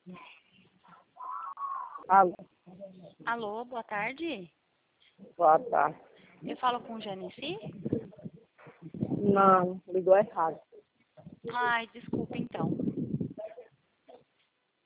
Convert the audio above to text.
Alô, Alô, boa tarde. boa tarde. Eu falo com Janice? Não, ligou errado. Ai, desculpa então.